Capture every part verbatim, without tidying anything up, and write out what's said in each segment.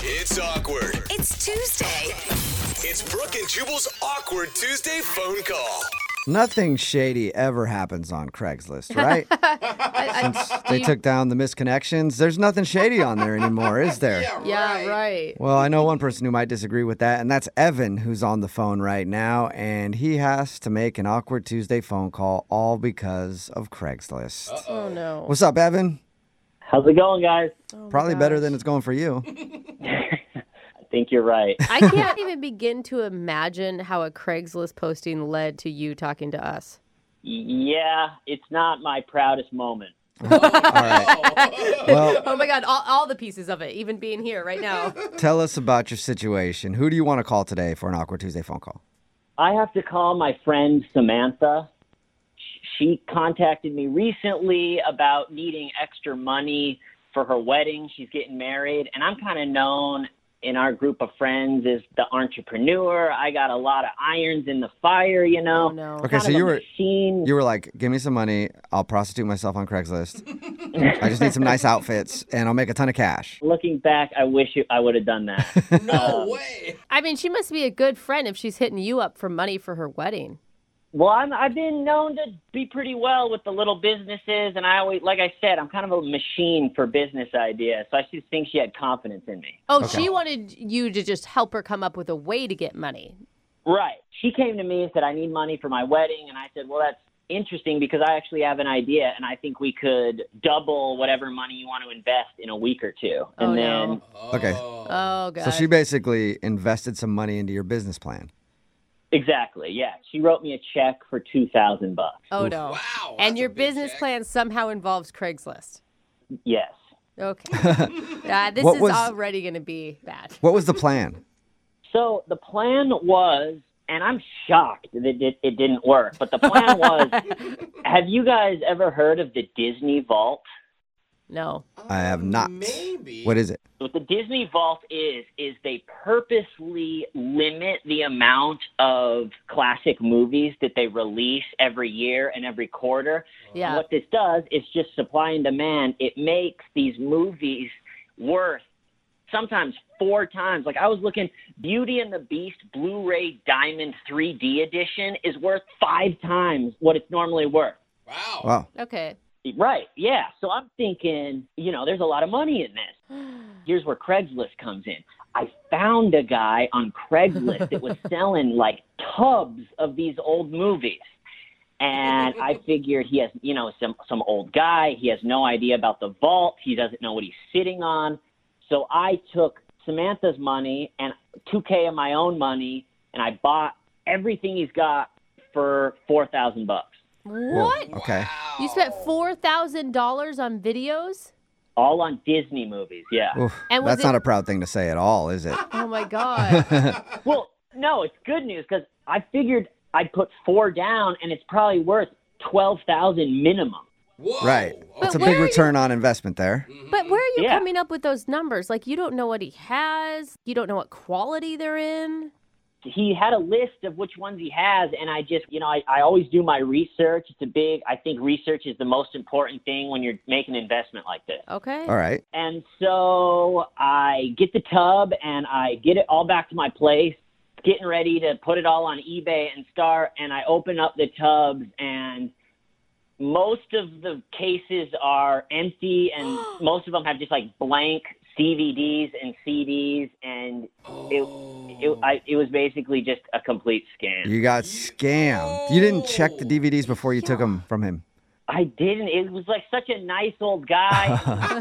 It's awkward. It's Tuesday. It's Brooke and Jubal's awkward Tuesday phone call. Nothing shady ever happens on Craigslist, right? Since they you- took down the misconnections, there's nothing shady on there anymore, is there? Yeah, right. Well, I know one person who might disagree with that, and that's Evan, who's on the phone right now, and he has to make an awkward Tuesday phone call all because of Craigslist. Oh, no. What's up, Evan? How's it going, guys? Oh, my Probably better gosh. than it's going for you. I think you're right. I can't even begin to imagine how a Craigslist posting led to you talking to us. Yeah, it's not my proudest moment. All right. Well, Oh, my God. All, all the pieces of it, even being here right now. tell us about your situation. Who do you want to call today for an awkward Tuesday phone call? I have to call my friend Samantha. She contacted me recently about needing extra money for her wedding. She's getting married, and I'm kind of known in our group of friends as the entrepreneur. I got a lot of irons in the fire, you know. Oh, no. Okay, Kind so of a you were machine. you were like, give me some money, I'll prostitute myself on Craigslist. I just need some nice outfits, and I'll make a ton of cash. Looking back, I wish it- I would have done that. No way. I mean, she must be a good friend if she's hitting you up for money for her wedding. Well, I'm, I've been known to be pretty well with the little businesses, and I always, like I said, I'm kind of a machine for business ideas, so I just think she had confidence in me. Oh, Okay. she wanted you to just help her come up with a way to get money. Right. She came to me and said, I need money for my wedding, and I said, well, that's interesting because I actually have an idea, and I think we could double whatever money you want to invest in a week or two. And Oh, then, no. Okay. Oh, God. So she basically invested some money into your business plan. exactly, yeah, she wrote me a check for two thousand bucks. Oh, no. Wow. And that's your a big business check. plan somehow involves Craigslist. Yes. Okay. uh, this What is was- already going to be bad. What was the plan? So the plan was, and I'm shocked that it, it didn't work, but the plan was, have you guys ever heard of the Disney Vault? No. I have not. Maybe. What is it? What the Disney Vault is, is they purposely limit the amount of classic movies that they release every year and every quarter. Yeah. And what this does is just supply and demand. It makes these movies worth sometimes four times. Like I was looking, Beauty and the Beast Blu-ray Diamond three D edition is worth five times what it's normally worth. Wow. Wow. Okay. Right, yeah. So I'm thinking, you know, there's a lot of money in this. Here's where Craigslist comes in. I found a guy on Craigslist that was selling like tubs of these old movies. And I figured he has, you know, some some old guy. He has no idea about the vault. He doesn't know what he's sitting on. So I took Samantha's money and two K of my own money, and I bought everything he's got for four thousand bucks. What? Okay. Wow. You spent four thousand dollars on videos? All on Disney movies, yeah. Oof. And was That's it- not a proud thing to say at all, is it? Oh, my God. Well, no, it's good news because I figured I'd put four down, and it's probably worth twelve thousand minimum. Whoa. Right. But It's a where big are you- return on investment there. But where are you Yeah. coming up with those numbers? Like, you don't know what he has. You don't know what quality they're in. He had a list of which ones he has, and I just, you know, I, I always do my research. It's a big, I think research is the most important thing when you're making an investment like this. Okay. All right. And so I get the tub, and I get it all back to my place, getting ready to put it all on eBay and start, and I open up the tubs, and most of the cases are empty, and most of them have just like blank C V Ds and C Ds, and it it, I, it was basically just a complete scam. You got scammed. You didn't check the D V Ds before you took them from him. I didn't. It was like such a nice old guy.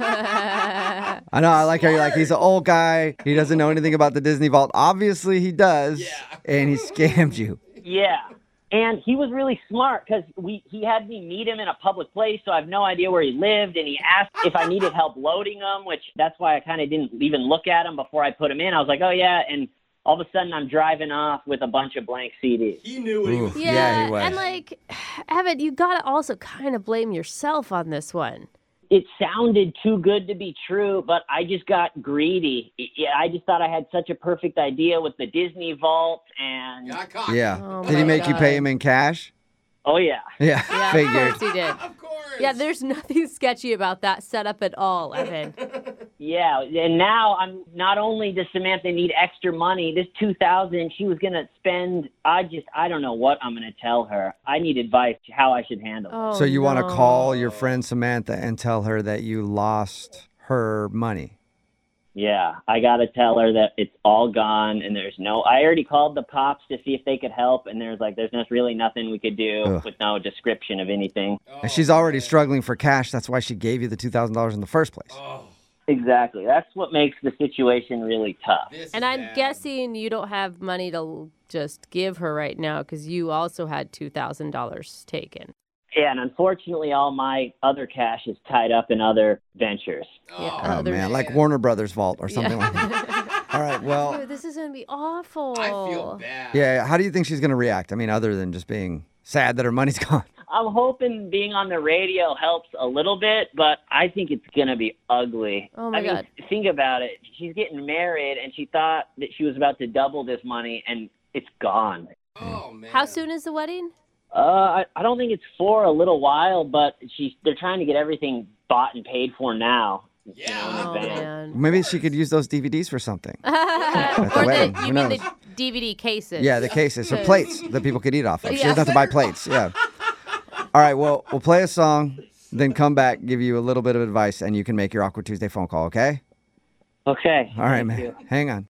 I know. I like how you're like, he's an old guy. He doesn't know anything about the Disney Vault. Obviously, he does. Yeah. And he scammed you. Yeah. And he was really smart because we he had me meet him in a public place, so I have no idea where he lived. And he asked if I needed help loading him, which that's why I kind of didn't even look at him before I put him in. I was like, oh, yeah. And all of a sudden, I'm driving off with a bunch of blank C Ds. He knew what he Ooh. was Yeah, Yeah, he was. and like, Evan, you gotta also kind of blame yourself on this one. It sounded too good to be true, but I just got greedy. Yeah, I just thought I had such a perfect idea with the Disney Vault, and Got caught. Yeah. Oh Did he my make you pay God. him in cash? oh yeah. Yeah. Yeah, Figured. of course he did. Of course. Yeah, there's nothing sketchy about that setup at all, Evan. Yeah, and now I'm not only does Samantha need extra money, this two thousand she was gonna spend. I just I don't know what I'm gonna tell her. I need advice how I should handle it. Oh, So you want to no. call your friend Samantha and tell her that you lost her money. Yeah, I gotta tell her that it's all gone and there's no. I already called the pops to see if they could help, and there's like there's just really nothing we could do Ugh. with no description of anything. And she's already struggling for cash. That's why she gave you the two thousand dollars in the first place. Exactly. That's what makes the situation really tough. And I'm guessing you don't have money to just give her right now because you also had two thousand dollars taken. Yeah, and unfortunately, all my other cash is tied up in other ventures. Yeah, Oh, other- man, like Warner Brothers vault or something like that. All right, well, Dude, this is going to be awful. I feel bad. yeah, how do you think she's going to react? I mean, other than just being sad that her money's gone. I'm hoping being on the radio helps a little bit, but I think it's going to be ugly. Oh, my I mean, God. think about it. She's getting married, and she thought that she was about to double this money, and it's gone. Oh, man. How soon is the wedding? Uh, I, I don't think it's for a little while, but she's they're trying to get everything bought and paid for now. Yeah. You know, in Oh, advance. man. Maybe she could use those D V Ds for something. or the the, wedding. Who you mean knows? the D V D cases? Yeah, the cases. So Good. plates that people could eat off of. She Yeah. doesn't have to buy plates. Yeah. All right, well, we'll play a song, then come back, give you a little bit of advice, and you can make your Awkward Tuesday phone call, okay? Okay. All right, thank man. you. Hang on.